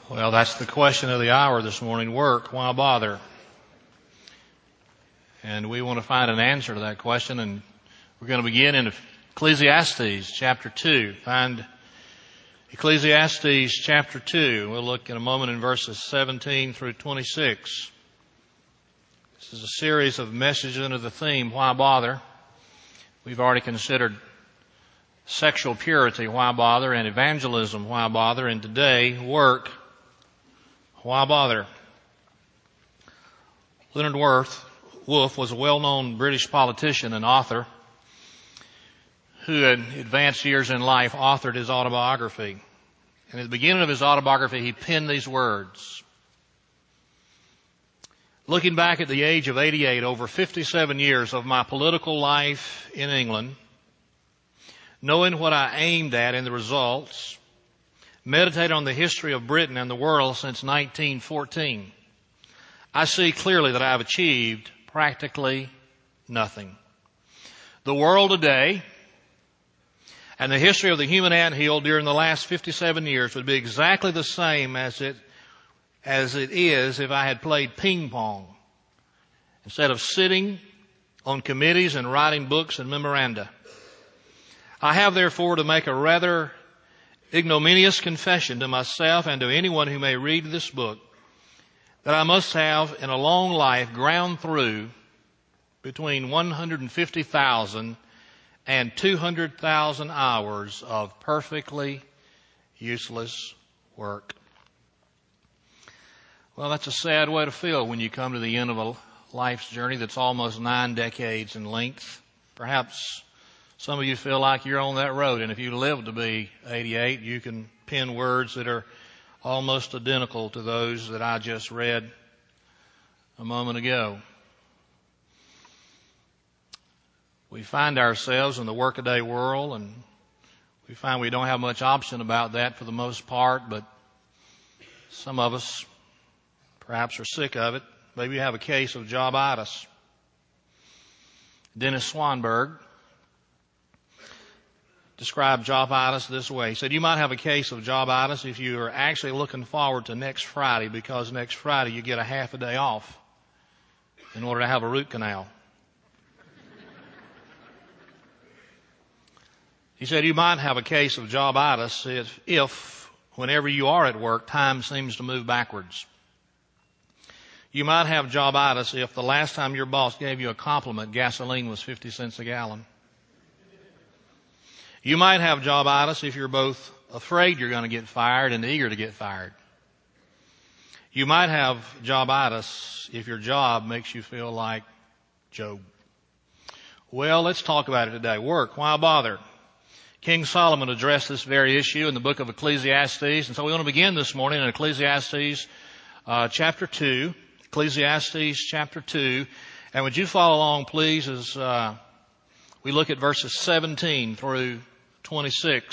Well, that's the question of the hour this morning. Work, why bother? And we want to find an answer to that question, and we're going to begin in Ecclesiastes chapter 2. Find Ecclesiastes chapter 2. We'll look in a moment in verses 17 through 26. This is a series of messages under the theme, why bother? We've already considered sexual purity, why bother? And evangelism, why bother? And today, work, why bother? Leonard Woolf was a well-known British politician and author who in advanced years in life authored his autobiography. And at the beginning of his autobiography, he penned these words. Looking back at the age of 88, over 57 years of my political life in England, knowing what I aimed at in the results, meditate on the history of Britain and the world since 1914, I see clearly that I have achieved practically nothing. The world today and the history of the human anthill during the last 57 years would be exactly the same as it is if I had played ping pong instead of sitting on committees and writing books and memoranda. I have therefore to make a rather ignominious confession to myself and to anyone who may read this book that I must have in a long life ground through between 150,000 and 200,000 hours of perfectly useless work. Well, that's a sad way to feel when you come to the end of a life's journey that's almost 9 decades in length. Perhaps some of you feel like you're on that road, and if you live to be 88, you can pen words that are almost identical to those that I just read a moment ago. We find ourselves in the workaday world, and we find we don't have much option about that for the most part, but some of us perhaps are sick of it. Maybe you have a case of jobitis. Dennis Swanberg described jobitis this way. He said, you might have a case of jobitis if you are actually looking forward to next Friday, because next Friday you get a half a day off in order to have a root canal. He said, you might have a case of jobitis if whenever you are at work, time seems to move backwards. You might have jobitis if the last time your boss gave you a compliment, gasoline was 50 cents a gallon. You might have jobitis if you're both afraid you're going to get fired and eager to get fired. You might have jobitis if your job makes you feel like Job. Well, let's talk about it today. Work, why bother? King Solomon addressed this very issue in the book of Ecclesiastes, and so we want to begin this morning in Ecclesiastes chapter 2. Ecclesiastes chapter 2. And would you follow along, please, as we look at verses 17 through 26.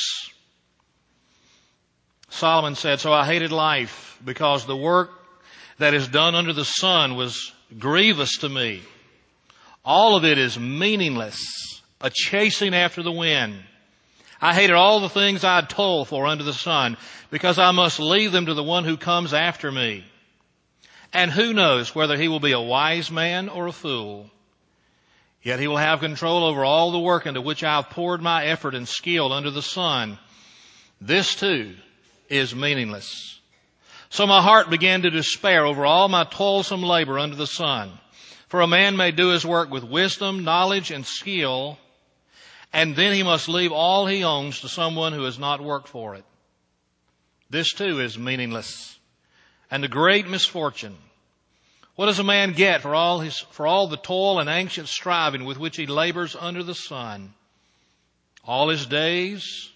Solomon said, so I hated life because the work that is done under the sun was grievous to me. All of it is meaningless, a chasing after the wind. I hated all the things I had toiled for under the sun, because I must leave them to the one who comes after me. And who knows whether he will be a wise man or a fool? Yet he will have control over all the work into which I have poured my effort and skill under the sun. This too is meaningless. So my heart began to despair over all my toilsome labor under the sun. For a man may do his work with wisdom, knowledge, and skill, and then he must leave all he owns to someone who has not worked for it. This too is meaningless and a great misfortune. What does a man get for all the toil and anxious striving with which he labors under the sun? All his days,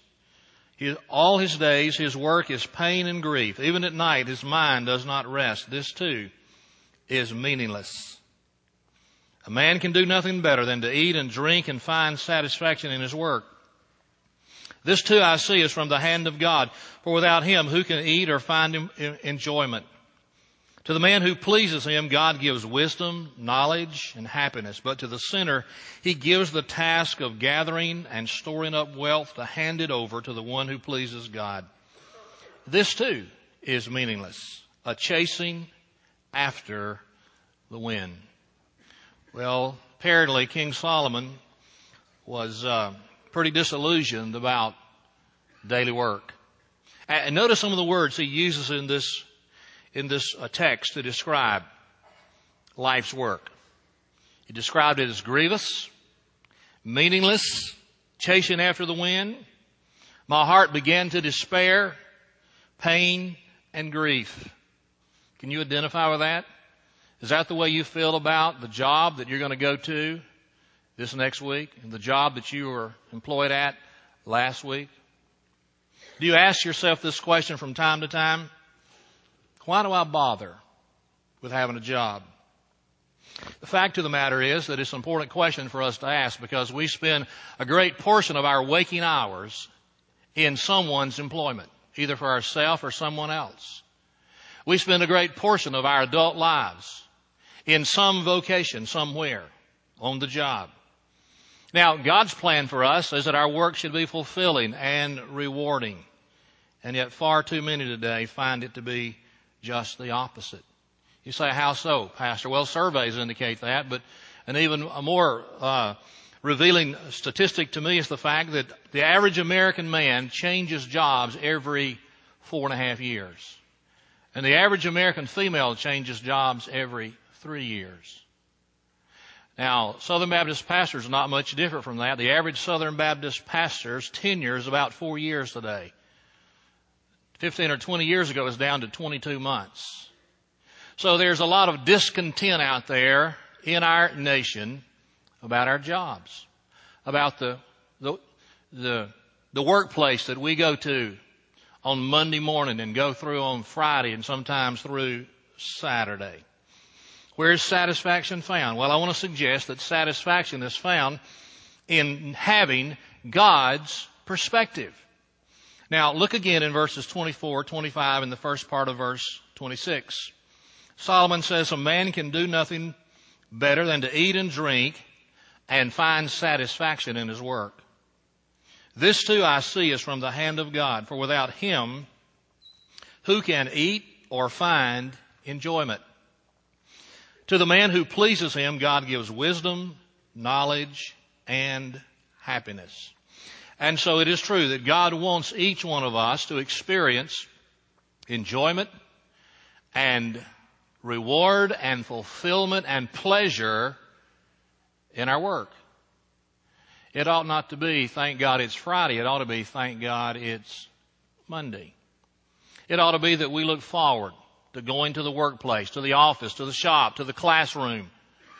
his work is pain and grief. Even at night, his mind does not rest. This too is meaningless. A man can do nothing better than to eat and drink and find satisfaction in his work. This too I see is from the hand of God. For without him, who can eat or find enjoyment? To the man who pleases him, God gives wisdom, knowledge, and happiness. But to the sinner, he gives the task of gathering and storing up wealth to hand it over to the one who pleases God. This too is meaningless. A chasing after the wind. Well, apparently King Solomon was pretty disillusioned about daily work. And notice some of the words he uses in this text to describe life's work. He described it as grievous, meaningless, chasing after the wind. My heart began to despair, pain, and grief. Can you identify with that? Is that the way you feel about the job that you're going to go to this next week and the job that you were employed at last week? Do you ask yourself this question from time to time? Why do I bother with having a job? The fact of the matter is that it's an important question for us to ask because we spend a great portion of our waking hours in someone's employment, either for ourselves or someone else. We spend a great portion of our adult lives in some vocation somewhere on the job. Now, God's plan for us is that our work should be fulfilling and rewarding. And yet far too many today find it to be just the opposite. You say, how so, Pastor? Well, surveys indicate that, but an even more revealing statistic to me is the fact that the average American man changes jobs every 4.5 years. And the average American female changes jobs every 3 years. Now, Southern Baptist pastors are not much different from that. The average Southern Baptist pastor's tenure is about 4 years today. 15 or 20 years ago, it was down to 22 months. So there's a lot of discontent out there in our nation about our jobs, about the workplace that we go to on Monday morning and go through on Friday and sometimes through Saturday. Where is satisfaction found? Well, I want to suggest that satisfaction is found in having God's perspective. Now, look again in verses 24, 25, and the first part of verse 26. Solomon says, a man can do nothing better than to eat and drink and find satisfaction in his work. This too I see is from the hand of God, for without him, who can eat or find enjoyment? To the man who pleases him, God gives wisdom, knowledge, and happiness. And so it is true that God wants each one of us to experience enjoyment and reward and fulfillment and pleasure in our work. It ought not to be, thank God it's Friday. It ought to be, thank God it's Monday. It ought to be that we look forward to going to the workplace, to the office, to the shop, to the classroom,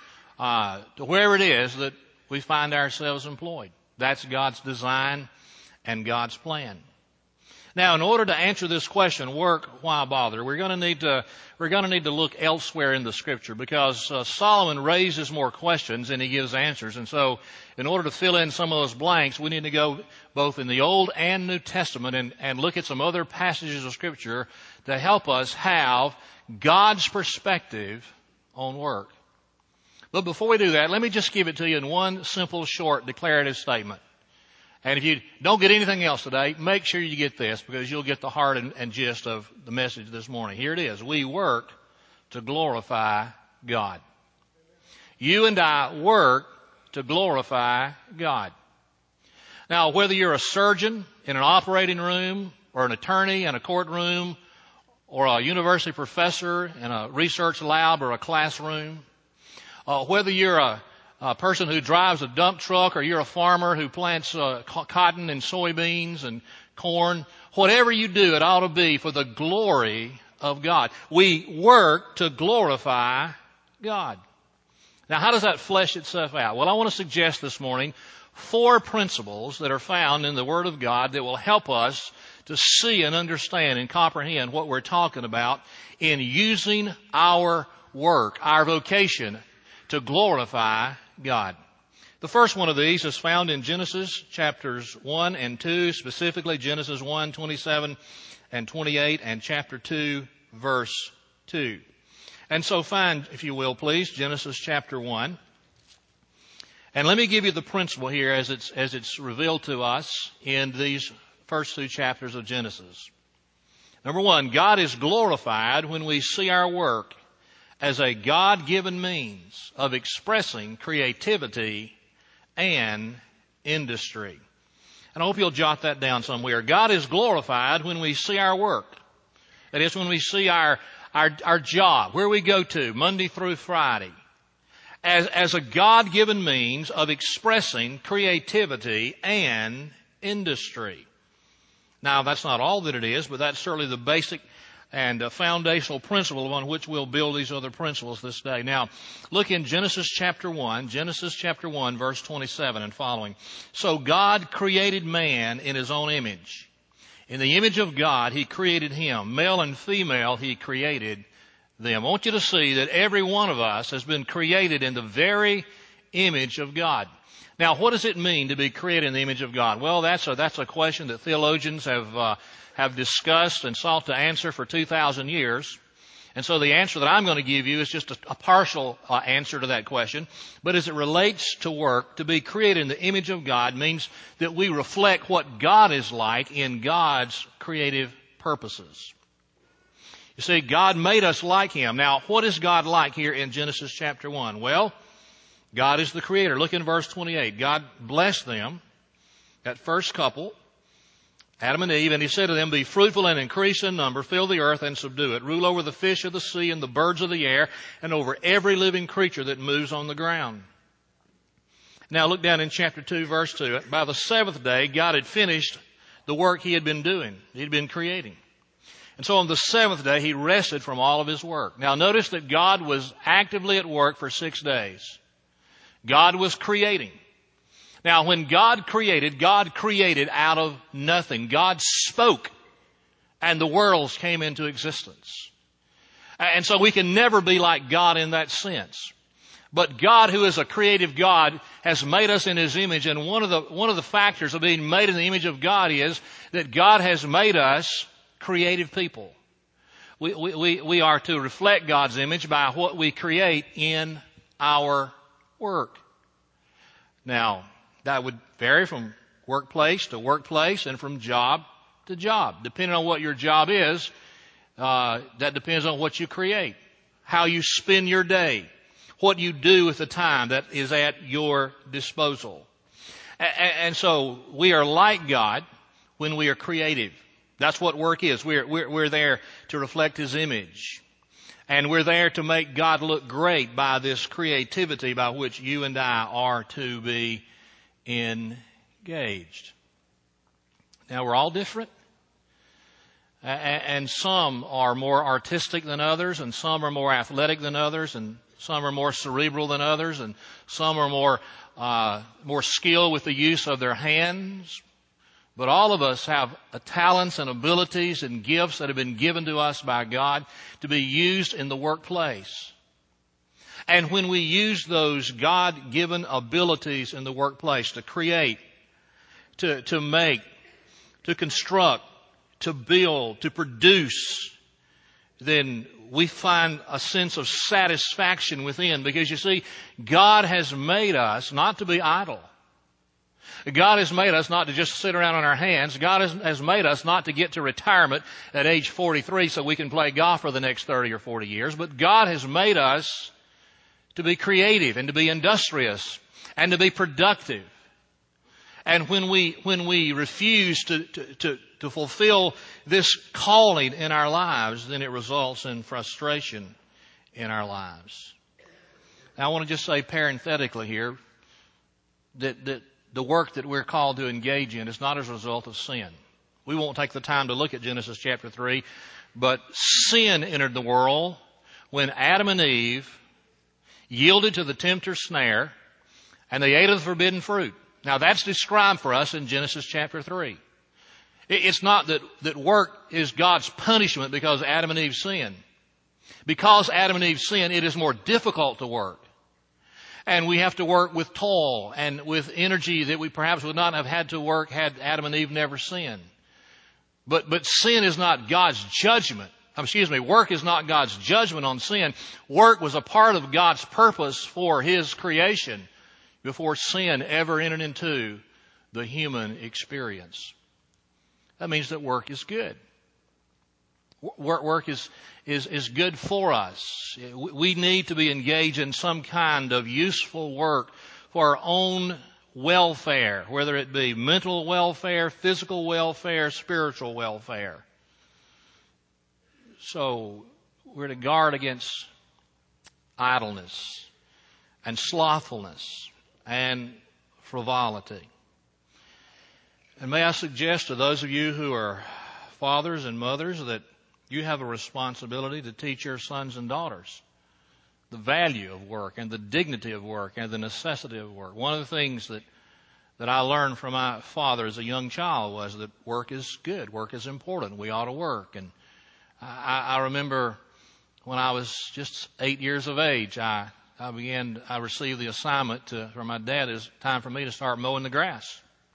to wherever it is that we find ourselves employed. That's God's design and God's plan. Now, in order to answer this question, work, why bother? We're going to need to look elsewhere in the Scripture because Solomon raises more questions than he gives answers. And so, in order to fill in some of those blanks, we need to go both in the Old and New Testament and look at some other passages of Scripture to help us have God's perspective on work. But before we do that, let me just give it to you in one simple, short, declarative statement. And if you don't get anything else today, make sure you get this because you'll get the heart and gist of the message this morning. Here it is. We work to glorify God. You and I work to glorify God. Now, whether you're a surgeon in an operating room or an attorney in a courtroom or a university professor in a research lab or a classroom, whether you're a person who drives a dump truck or you're a farmer who plants cotton and soybeans and corn, whatever you do, it ought to be for the glory of God. We work to glorify God. Now, how does that flesh itself out? Well, I want to suggest this morning 4 principles that are found in the Word of God that will help us to see and understand and comprehend what we're talking about in using our work, our vocation, to glorify God. The first one of these is found in Genesis chapters 1 and 2, specifically Genesis 1, 27 and 28, and chapter 2, verse 2. And so find, if you will, please, Genesis chapter 1. And let me give you the principle here as it's revealed to us in these first 2 chapters of Genesis. Number one, God is glorified when we see our work as a God-given means of expressing creativity and industry. And I hope you'll jot that down somewhere. God is glorified when we see our work. That is, when we see our job, where we go to Monday through Friday, as a God-given means of expressing creativity and industry. Now, that's not all that it is, but that's certainly the basic and foundational principle upon which we'll build these other principles this day. Now, look in Genesis chapter 1, verse 27 and following. So God created man in his own image. In the image of God, he created him. Male and female, he created them. I want you to see that every one of us has been created in the very image of God. Now, what does it mean to be created in the image of God? Well, that's a question that theologians have discussed and sought to answer for 2,000 years. And so the answer that I'm going to give you is just a partial answer to that question. But as it relates to work, to be created in the image of God means that we reflect what God is like in God's creative purposes. You see, God made us like Him. Now, what is God like here in Genesis chapter 1? Well, God is the creator. Look in verse 28. God blessed them, that first couple, Adam and Eve, and He said to them, be fruitful and increase in number, fill the earth and subdue it, rule over the fish of the sea and the birds of the air, and over every living creature that moves on the ground. Now look down in chapter 2, verse 2. By the seventh day, God had finished the work He had been doing. He'd been creating. And so on the seventh day, He rested from all of His work. Now notice that God was actively at work for 6 days. God was creating. Now, when God created out of nothing. God spoke, and the worlds came into existence. And so we can never be like God in that sense. But God, who is a creative God, has made us in His image, and one of the factors of being made in the image of God is that God has made us creative people. We are to reflect God's image by what we create in our work. Now, that would vary from workplace to workplace and from job to job. Depending on what your job is, that depends on what you create, how you spend your day, what you do with the time that is at your disposal. And so we are like God when we are creative. That's what work is. We're there to reflect His image. And we're there to make God look great by this creativity by which you and I are to be engaged. Now, we're all different. And some are more artistic than others, and some are more athletic than others, and some are more cerebral than others, and some are more skilled with the use of their hands. But all of us have talents and abilities and gifts that have been given to us by God to be used in the workplace. And when we use those God-given abilities in the workplace to create, to make, to construct, to build, to produce, then we find a sense of satisfaction within. Because you see, God has made us not to be idle. God has made us not to just sit around on our hands. God has made us not to get to retirement at age 43 so we can play golf for the next 30 or 40 years. But God has made us to be creative and to be industrious and to be productive. And when we refuse to fulfill this calling in our lives, then it results in frustration in our lives. Now, I want to just say parenthetically here that the work that we're called to engage in is not as a result of sin. We won't take the time to look at Genesis chapter 3, but sin entered the world when Adam and Eve yielded to the tempter's snare and they ate of the forbidden fruit. Now that's described for us in Genesis chapter 3. It's not that work is God's punishment because Adam and Eve sinned. Because Adam and Eve sinned, it is more difficult to work. And we have to work with toil and with energy that we perhaps would not have had to work had Adam and Eve never sinned. But sin is not God's judgment. Work is not God's judgment on sin. Work was a part of God's purpose for His creation before sin ever entered into the human experience. That means that work is good. Work is good for us. We need to be engaged in some kind of useful work for our own welfare, whether it be mental welfare, physical welfare, spiritual welfare. So we're to guard against idleness and slothfulness and frivolity. And may I suggest to those of you who are fathers and mothers that you have a responsibility to teach your sons and daughters the value of work and the dignity of work and the necessity of work. One of the things that I learned from my father as a young child was that work is good, work is important, we ought to work. And I remember when I was just 8 years of age, I received the assignment from my dad, it's time for me to start mowing the grass.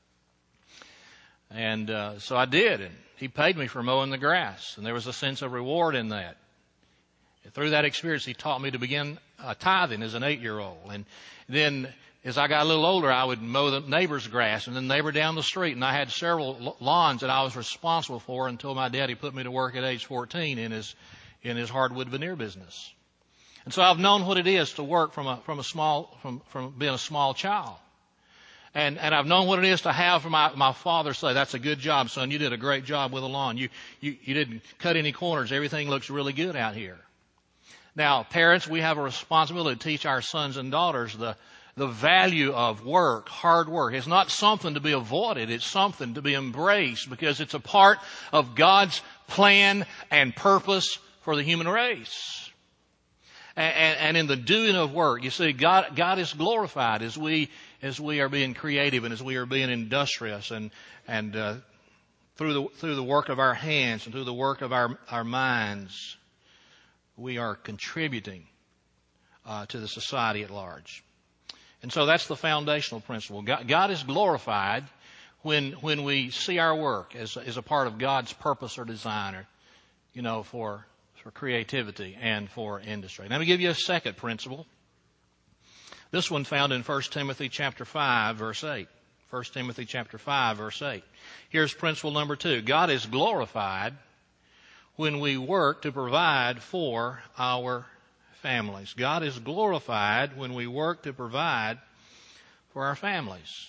And so I did, and he paid me for mowing the grass, and there was a sense of reward in that. Through that experience, he taught me to begin tithing as an 8-year-old. And then as I got a little older, I would mow the neighbor's grass and the neighbor down the street. And I had several lawns that I was responsible for until my daddy put me to work at age 14 in his hardwood veneer business. And so I've known what it is to work from being a small child. And I've known what it is to have my father say, "That's a good job, son. You did a great job with the lawn. You didn't cut any corners. Everything looks really good out here." Now, parents, we have a responsibility to teach our sons and daughters the value of work, hard work. It's not something to be avoided. It's something to be embraced because it's a part of God's plan and purpose for the human race. And in the doing of work, you see, God is glorified as we are being creative and as we are being industrious and through the work of our hands and through the work of our minds, we are contributing to the society at large. And so that's the foundational principle. God is glorified when we see our work as a part of God's purpose or design, or, for creativity and for industry. Let me give you a second principle. This one found in 1 Timothy chapter 5, verse 8. 1 Timothy chapter 5, verse 8. Here's principle number 2. God is glorified when we work to provide for our families. God is glorified when we work to provide for our families.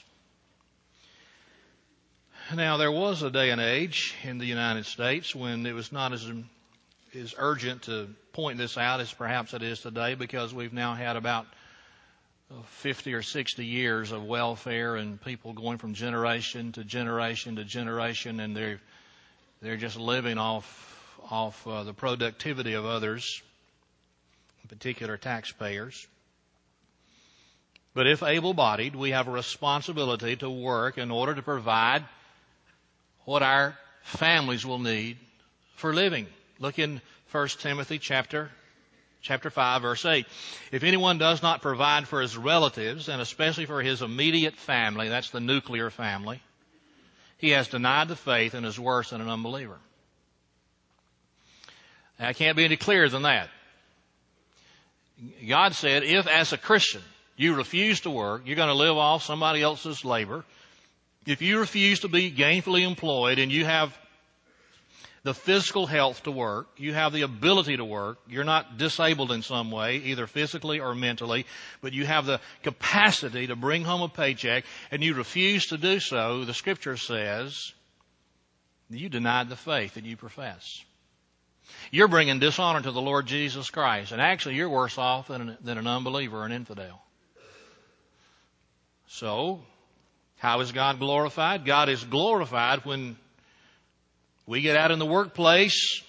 Now, there was a day and age in the United States when it was not as urgent to point this out as perhaps it is today, because we've now had about 50 or 60 years of welfare and people going from generation to generation to generation, and they're just living off the productivity of others, in particular taxpayers. But if able-bodied, we have a responsibility to work in order to provide what our families will need for living. Look in 1 Timothy chapter 5, verse 8. If anyone does not provide for his relatives, and especially for his immediate family, that's the nuclear family, he has denied the faith and is worse than an unbeliever. Now, I can't be any clearer than that. God said, if as a Christian you refuse to work, you're going to live off somebody else's labor. If you refuse to be gainfully employed and you have the physical health to work, you have the ability to work, you're not disabled in some way, either physically or mentally, but you have the capacity to bring home a paycheck, and you refuse to do so, the Scripture says you denied the faith that you profess. You're bringing dishonor to the Lord Jesus Christ, and actually you're worse off than an unbeliever or an infidel. So, how is God glorified? God is glorified when we get out in the workplace,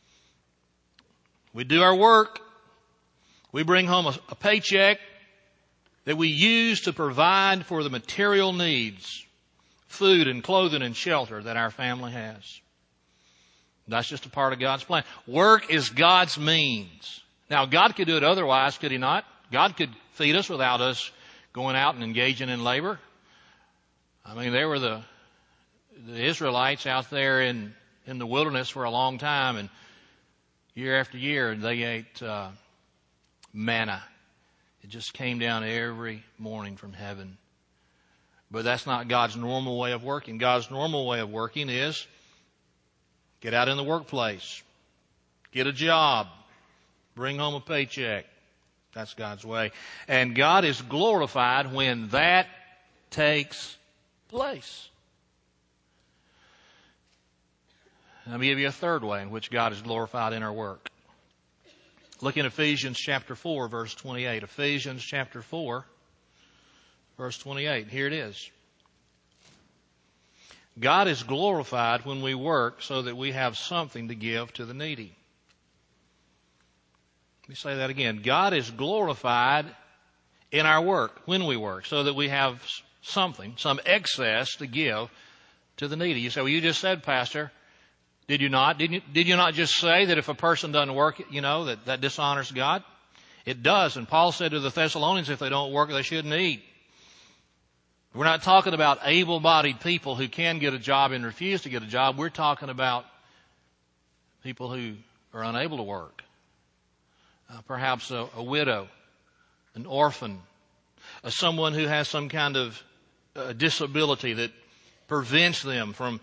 we do our work, we bring home a paycheck that we use to provide for the material needs, food and clothing and shelter that our family has. That's just a part of God's plan. Work is God's means. Now, God could do it otherwise, could He not? God could feed us without us going out and engaging in labor. I mean, there were the Israelites out there in the wilderness for a long time, and year after year they ate manna. It just came down every morning from heaven. But that's not God's normal way of working. God's normal way of working is get out in the workplace, Get a job. Bring home a paycheck. That's God's way. And God is glorified when that takes place. Let me give you a third way in which God is glorified in our work. Look in Ephesians chapter 4, verse 28. Ephesians chapter 4, verse 28. Here it is. God is glorified when we work so that we have something to give to the needy. Let me say that again. God is glorified in our work, when we work, so that we have something, some excess to give to the needy. You say, well, you just said, Pastor, did you not? Did you not just say that if a person doesn't work, that dishonors God? It does. And Paul said to the Thessalonians, if they don't work, they shouldn't eat. We're not talking about able-bodied people who can get a job and refuse to get a job. We're talking about people who are unable to work. Perhaps a widow, an orphan, someone who has some kind of disability that prevents them from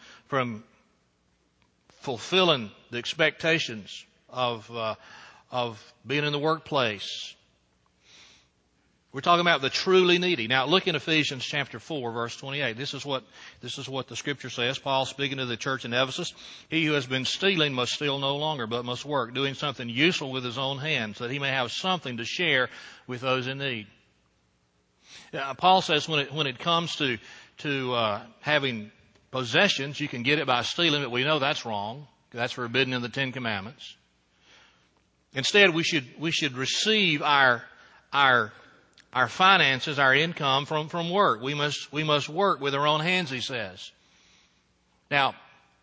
fulfilling the expectations of being in the workplace. We're talking about the truly needy. Now look in Ephesians chapter 4, verse 28. This is what the scripture says. Paul speaking to the church in Ephesus. He who has been stealing must steal no longer, but must work, doing something useful with his own hands, so that he may have something to share with those in need. Paul says when it comes to having possessions, you can get it by stealing, but we know that's wrong. That's forbidden in the Ten Commandments. Instead, we should receive our finances, our income from work. We must work with our own hands, he says. Now,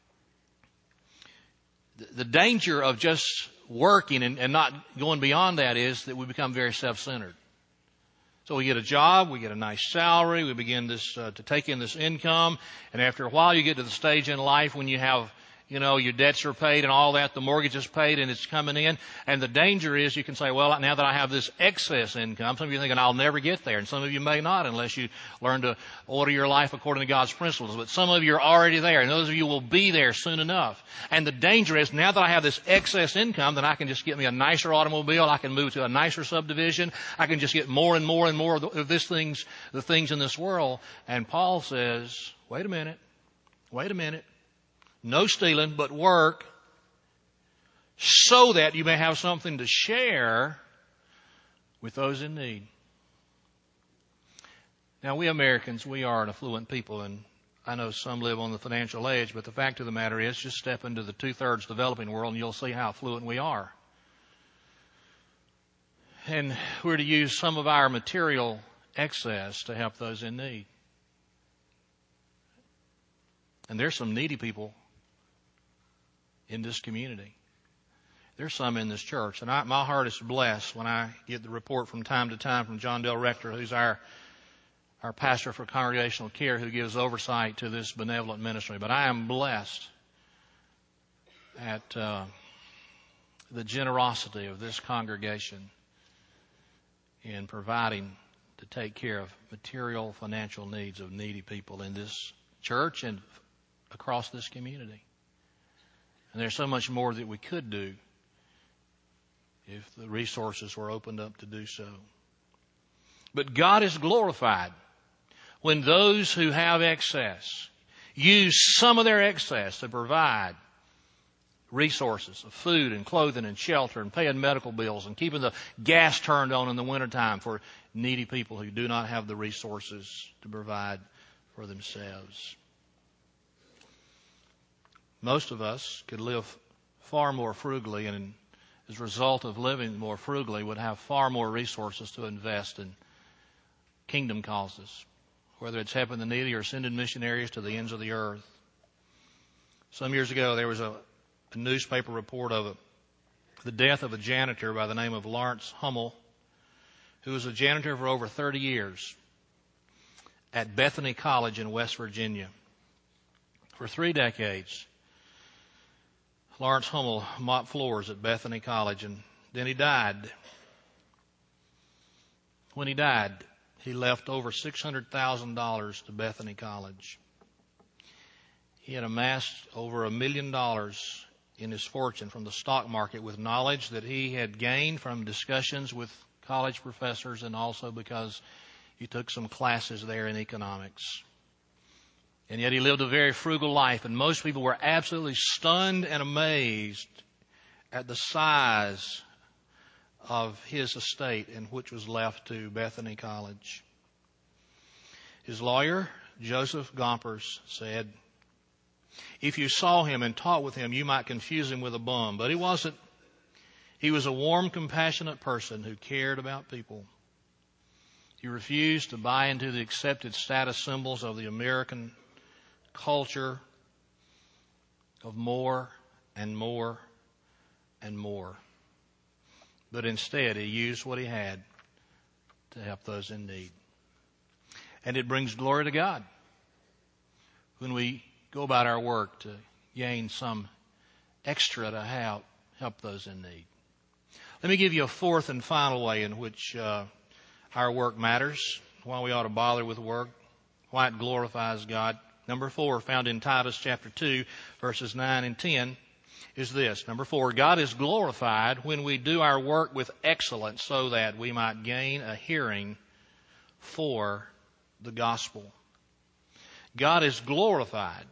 the danger of just working and not going beyond that is that we become very self-centered. So we get a job, we get a nice salary, we begin to take in this income, and after a while you get to the stage in life when you have, your debts are paid and all that, the mortgage is paid and it's coming in, and the danger is you can say, well, now that I have this excess income, some of you are thinking I'll never get there, and some of you may not unless you learn to order your life according to God's principles, but some of you are already there, and those of you will be there soon enough. And the danger is now that I have this excess income, then I can just get me a nicer automobile, I can move to a nicer subdivision, I can just get more and more and more of the things in this world. And Paul says, wait a minute. No stealing, but work so that you may have something to share with those in need. Now, we Americans, we are an affluent people, and I know some live on the financial edge, but the fact of the matter is just step into the 2/3 developing world and you'll see how affluent we are. And we're to use some of our material excess to help those in need. And there's some needy people in this community. There's some in this church. And my heart is blessed when I get the report from time to time from John Del Rector, who's our pastor for congregational care, who gives oversight to this benevolent ministry. But I am blessed at the generosity of this congregation in providing to take care of material, financial needs of needy people in this church and across this community. And there's so much more that we could do if the resources were opened up to do so. But God is glorified when those who have excess use some of their excess to provide resources of food and clothing and shelter and paying medical bills and keeping the gas turned on in the wintertime for needy people who do not have the resources to provide for themselves. Most of us could live far more frugally, and as a result of living more frugally would have far more resources to invest in kingdom causes, whether it's helping the needy or sending missionaries to the ends of the earth. Some years ago there was a newspaper report of the death of a janitor by the name of Lawrence Hummel, who was a janitor for over 30 years at Bethany College in West Virginia. For 3 decades, Lawrence Hummel mopped floors at Bethany College, and then he died. When he died, he left over $600,000 to Bethany College. He had amassed over $1 million in his fortune from the stock market with knowledge that he had gained from discussions with college professors and also because he took some classes there in economics. And yet he lived a very frugal life, and most people were absolutely stunned and amazed at the size of his estate, and which was left to Bethany College. His lawyer, Joseph Gompers, said, if you saw him and talked with him, you might confuse him with a bum. But he wasn't. He was a warm, compassionate person who cared about people. He refused to buy into the accepted status symbols of the American culture of more and more and more. But instead, he used what he had to help those in need. And it brings glory to God when we go about our work to gain some extra to help those in need. Let me give you a fourth and final way in which our work matters, why we ought to bother with work, why it glorifies God. Number 4, found in Titus chapter 2, verses 9 and 10, is this. Number 4, God is glorified when we do our work with excellence so that we might gain a hearing for the gospel. God is glorified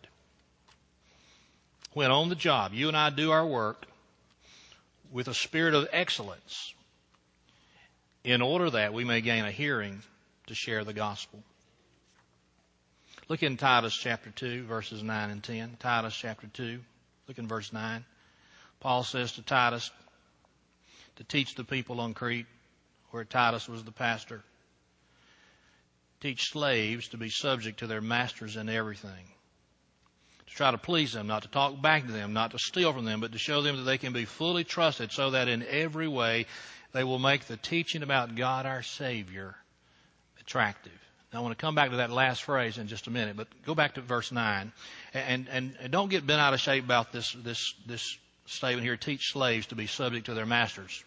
when on the job you and I do our work with a spirit of excellence in order that we may gain a hearing to share the gospel. Look in Titus chapter 2, verses 9 and 10. Titus chapter 2, look in verse 9. Paul says to Titus to teach the people on Crete, where Titus was the pastor, teach slaves to be subject to their masters in everything, to try to please them, not to talk back to them, not to steal from them, but to show them that they can be fully trusted so that in every way they will make the teaching about God our Savior attractive. Now I want to come back to that last phrase in just a minute, but go back to verse 9 and don't get bent out of shape about this statement here, teach slaves to be subject to their masters.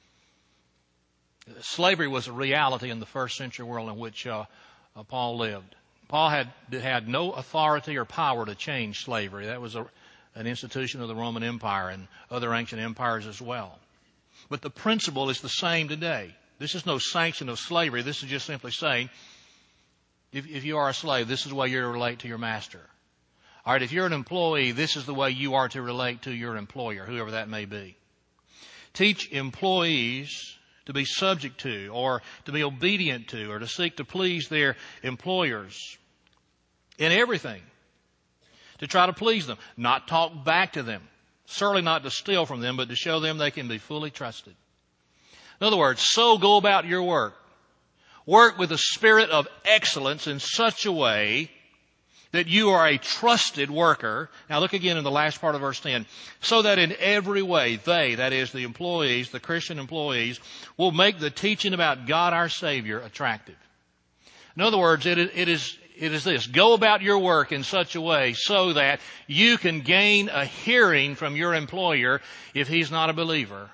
Slavery was a reality in the first century world in which Paul lived. Paul had no authority or power to change slavery. That was an institution of the Roman Empire and other ancient empires as well. But the principle is the same today. This is no sanction of slavery. This is just simply saying, if you are a slave, this is the way you're to relate to your master. All right, if you're an employee, this is the way you are to relate to your employer, whoever that may be. Teach employees to be subject to or to be obedient to or to seek to please their employers in everything, to try to please them, not talk back to them, certainly not to steal from them, but to show them they can be fully trusted. In other words, so go about your work. Work with a spirit of excellence in such a way that you are a trusted worker. Now look again in the last part of verse 10. So that in every way they, that is the employees, the Christian employees, will make the teaching about God our Savior attractive. In other words, it is this. Go about your work in such a way so that you can gain a hearing from your employer if he's not a believer,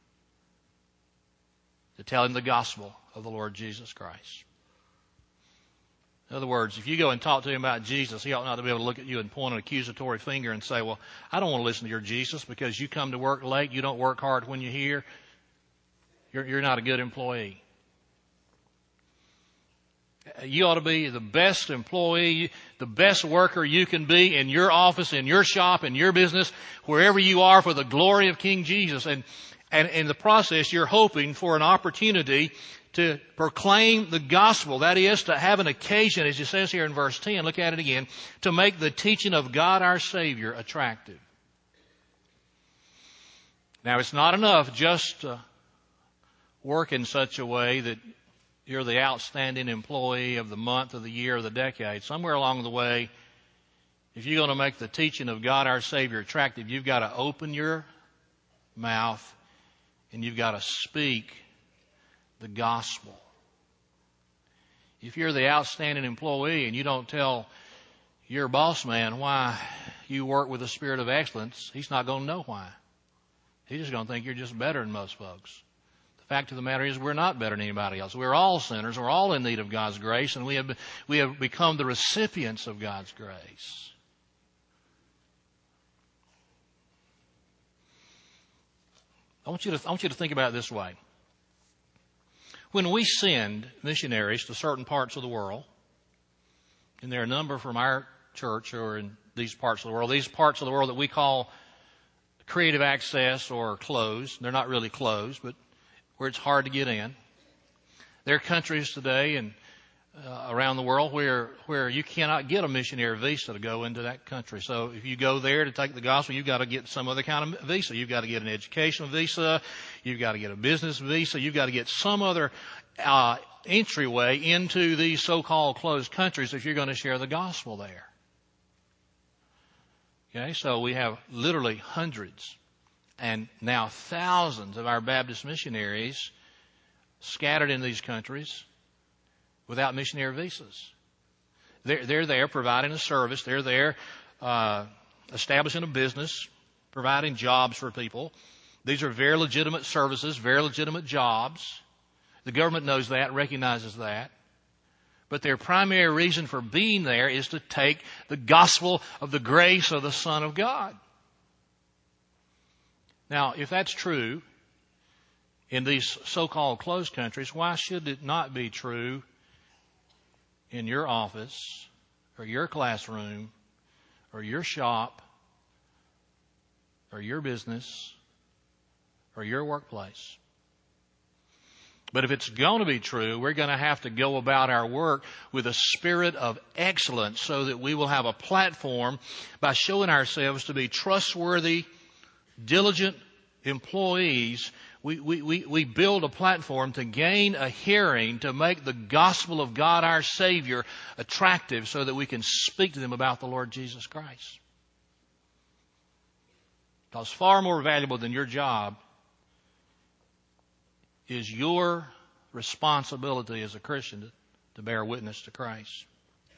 to tell him the gospel of the Lord Jesus Christ. In other words, if you go and talk to him about Jesus, he ought not to be able to look at you and point an accusatory finger and say, well, I don't want to listen to your Jesus because you come to work late, you don't work hard when you're here, you're not a good employee. You ought to be the best employee, the best worker you can be in your office, in your shop, in your business, wherever you are for the glory of King Jesus. And in the process, you're hoping for an opportunity to proclaim the gospel. That is, to have an occasion, as it says here in verse 10, look at it again, to make the teaching of God our Savior attractive. Now, it's not enough just to work in such a way that you're the outstanding employee of the month, of the year, of the decade. Somewhere along the way, if you're going to make the teaching of God our Savior attractive, you've got to open your mouth and you've got to speak the gospel. If you're the outstanding employee and you don't tell your boss man why you work with a spirit of excellence, he's not going to know why. He's just going to think you're just better than most folks. The fact of the matter is we're not better than anybody else. We're all sinners. We're all in need of God's grace, and we have become the recipients of God's grace. I want you to think about it this way. When we send missionaries to certain parts of the world, and there are a number from our church who are in these parts of the world, that we call creative access or closed. They're not really closed, but where it's hard to get in. There are countries today and around the world where you cannot get a missionary visa to go into that country. So if you go there to take the gospel, you've got to get some other kind of visa. You've got to get an educational visa. You've got to get a business visa. You've got to get some other entryway into these so-called closed countries if you're going to share the gospel there. Okay, so we have literally hundreds and now thousands of our Baptist missionaries scattered in these countries without missionary visas. They're there providing a service. They're there establishing a business, providing jobs for people. These are very legitimate services, very legitimate jobs. The government knows that, recognizes that. But their primary reason for being there is to take the gospel of the grace of the Son of God. Now, if that's true in these so-called closed countries, why should it not be true in your office or your classroom or your shop or your business or your workplace? But if it's going to be true, we're going to have to go about our work with a spirit of excellence so that we will have a platform by showing ourselves to be trustworthy, diligent employees. We build a platform to gain a hearing, to make the gospel of God our Savior attractive so that we can speak to them about the Lord Jesus Christ. Because far more valuable than your job is your responsibility as a Christian to bear witness to Christ.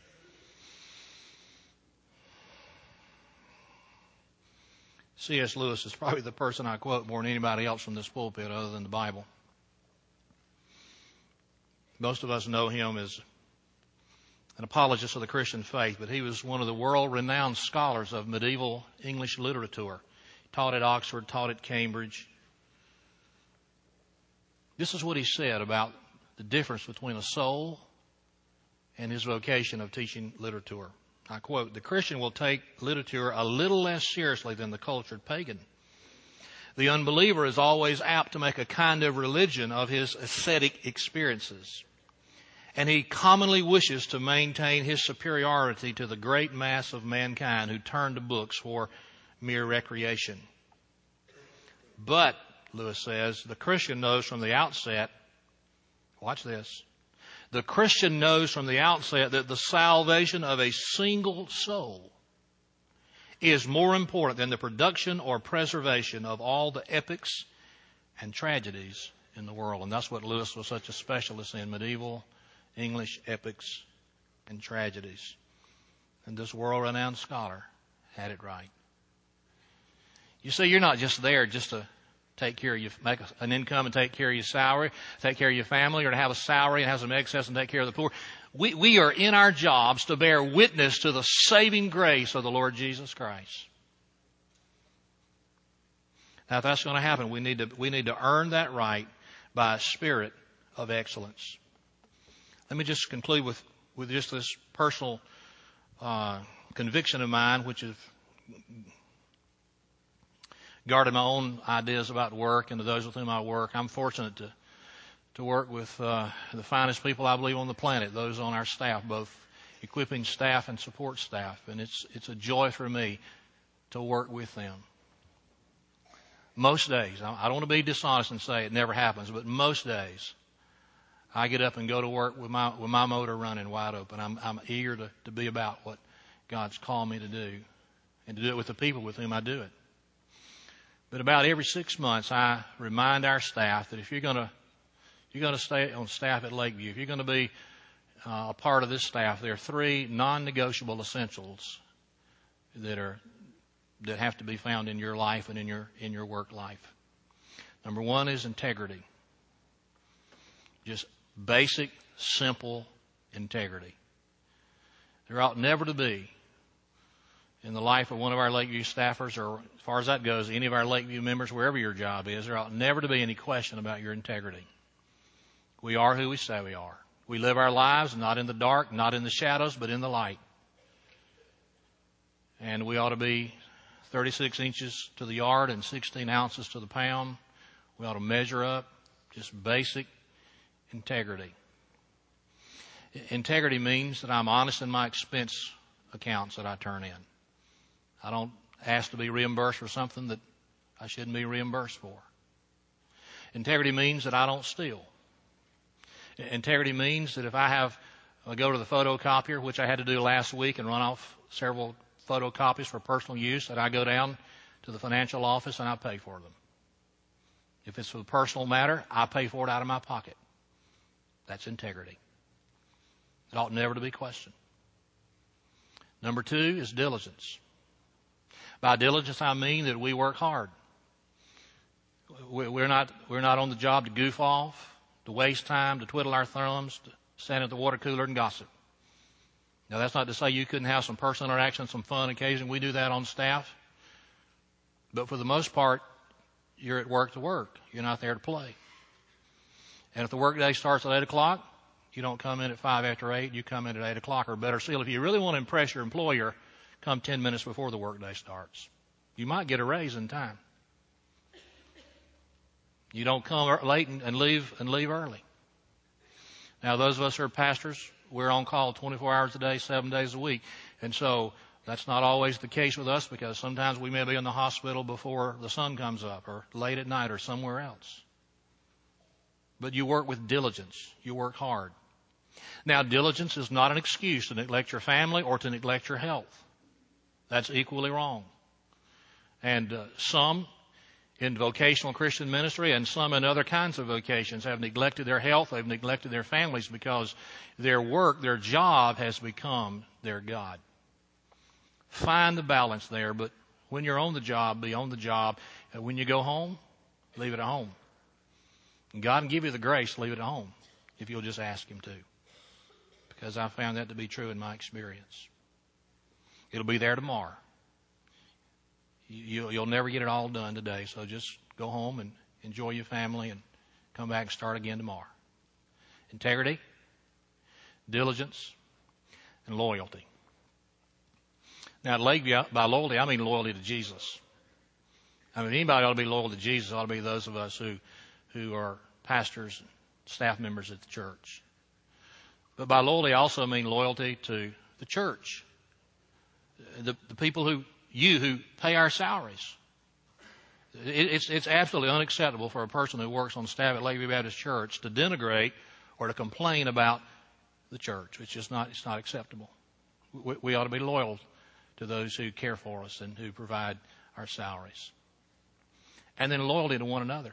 C.S. Lewis is probably the person I quote more than anybody else from this pulpit other than the Bible. Most of us know him as an apologist of the Christian faith, but he was one of the world-renowned scholars of medieval English literature. Taught at Oxford, taught at Cambridge. This is what he said about the difference between a soul and his vocation of teaching literature. I quote, "The Christian will take literature a little less seriously than the cultured pagan. The unbeliever is always apt to make a kind of religion of his ascetic experiences, and he commonly wishes to maintain his superiority to the great mass of mankind who turn to books for mere recreation. But," Lewis says, "the Christian knows from the outset," watch this, "the Christian knows from the outset that the salvation of a single soul is more important than the production or preservation of all the epics and tragedies in the world." And that's what Lewis was such a specialist in, medieval English epics and tragedies. And this world-renowned scholar had it right. You see, you're not just there just to take care of you, make an income and take care of your salary, take care of your family, or to have a salary and have some excess and take care of the poor. We are in our jobs to bear witness to the saving grace of the Lord Jesus Christ. Now, if that's going to happen, we need to earn that right by a spirit of excellence. Let me just conclude with just this personal conviction of mine, which is guarded my own ideas about work and to those with whom I work. I'm fortunate to work with the finest people, I believe, on the planet, those on our staff, both equipping staff and support staff. And it's a joy for me to work with them. Most days, I don't want to be dishonest and say it never happens, but most days I get up and go to work with my motor running wide open. I'm eager to be about what God's called me to do and to do it with the people with whom I do it. But about every 6 months, I remind our staff that if you're going to stay on staff at Lakeview, if you're going to be a part of this staff, there are 3 non-negotiable essentials that have to be found in your life and in your work life. Number 1 is integrity. Just basic, simple integrity. There ought never to be in the life of one of our Lakeview staffers, or as far as that goes, any of our Lakeview members, wherever your job is, there ought never to be any question about your integrity. We are who we say we are. We live our lives not in the dark, not in the shadows, but in the light. And we ought to be 36 inches to the yard and 16 ounces to the pound. We ought to measure up, just basic integrity. Integrity means that I'm honest in my expense accounts that I turn in. I don't ask to be reimbursed for something that I shouldn't be reimbursed for. Integrity means that I don't steal. Integrity means that if I go to the photocopier, which I had to do last week and run off several photocopies for personal use, that I go down to the financial office and I pay for them. If it's for the personal matter, I pay for it out of my pocket. That's integrity. It ought never to be questioned. Number 2 is diligence. By diligence, I mean that we work hard. We're not on the job to goof off, to waste time, to twiddle our thumbs, to stand at the water cooler and gossip. Now, that's not to say you couldn't have some personal interaction, some fun occasion. We do that on staff. But for the most part, you're at work to work. You're not there to play. And if the workday starts at 8 o'clock, you don't come in at 5 after 8. You come in at 8 o'clock, or better still, if you really want to impress your employer, come 10 minutes before the workday starts. You might get a raise in time. You don't come late and leave early. Now, those of us who are pastors, we're on call 24 hours a day, 7 days a week. And so that's not always the case with us, because sometimes we may be in the hospital before the sun comes up, or late at night, or somewhere else. But you work with diligence. You work hard. Now, diligence is not an excuse to neglect your family or to neglect your health. That's equally wrong. And some in vocational Christian ministry and some in other kinds of vocations have neglected their health, they've neglected their families, because their work, their job has become their God. Find the balance there, but when you're on the job, be on the job. And when you go home, leave it at home. And God can give you the grace to leave it at home if you'll just ask Him to, because I found that to be true in my experience. It'll be there tomorrow. You'll never get it all done today, so just go home and enjoy your family and come back and start again tomorrow. Integrity, diligence, and loyalty. Now, at Lakeview, by loyalty, I mean loyalty to Jesus. I mean, anybody ought to be loyal to Jesus. Ought to be those of us who are pastors and staff members at the church. But by loyalty, I also mean loyalty to the church. The people who pay our salaries. It's absolutely unacceptable for a person who works on staff at Lakeview Baptist Church to denigrate or to complain about the church. It's not acceptable. We ought to be loyal to those who care for us and who provide our salaries. And then loyalty to one another.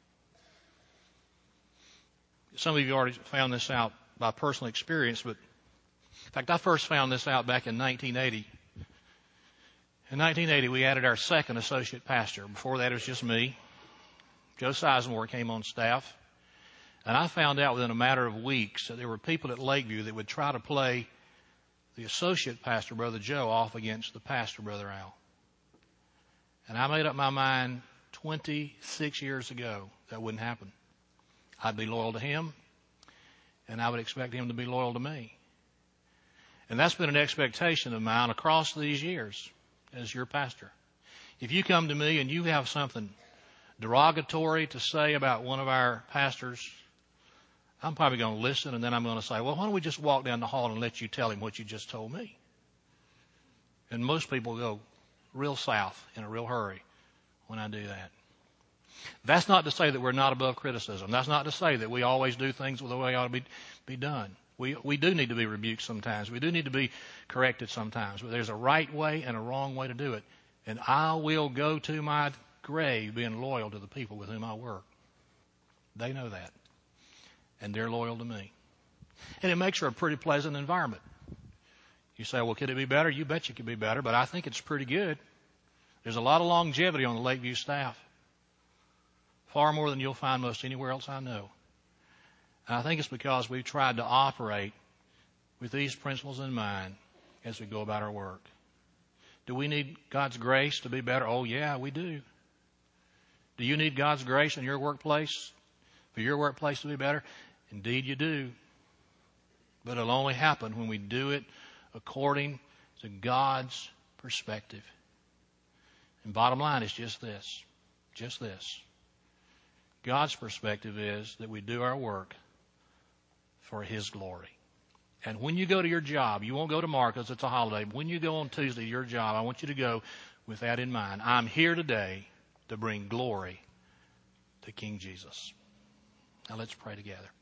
Some of you already found this out by personal experience, but in fact, I first found this out back in 1980. In 1980, we added our second associate pastor. Before that, it was just me. Joe Sizemore came on staff. And I found out within a matter of weeks that there were people at Lakeview that would try to play the associate pastor, Brother Joe, off against the pastor, Brother Al. And I made up my mind 26 years ago that wouldn't happen. I'd be loyal to him, and I would expect him to be loyal to me. And that's been an expectation of mine across these years as your pastor. If you come to me and you have something derogatory to say about one of our pastors, I'm probably going to listen, and then I'm going to say, well, why don't we just walk down the hall and let you tell him what you just told me? And most people go real south in a real hurry when I do that. That's not to say that we're not above criticism. That's not to say that we always do things the way it ought to be done. We do need to be rebuked sometimes. We do need to be corrected sometimes. But there's a right way and a wrong way to do it. And I will go to my grave being loyal to the people with whom I work. They know that. And they're loyal to me. And it makes for a pretty pleasant environment. You say, well, could it be better? You bet you could be better, but I think it's pretty good. There's a lot of longevity on the Lakeview staff. Far more than you'll find most anywhere else I know. And I think it's because we've tried to operate with these principles in mind as we go about our work. Do we need God's grace to be better? Oh, yeah, we do. Do you need God's grace in your workplace, for your workplace to be better? Indeed, you do. But it'll only happen when we do it according to God's perspective. And bottom line is just this. Just this. God's perspective is that we do our work for His glory. And when you go to your job, you won't go tomorrow because it's a holiday, but when you go on Tuesday to your job, I want you to go with that in mind. I'm here today to bring glory to King Jesus. Now let's pray together.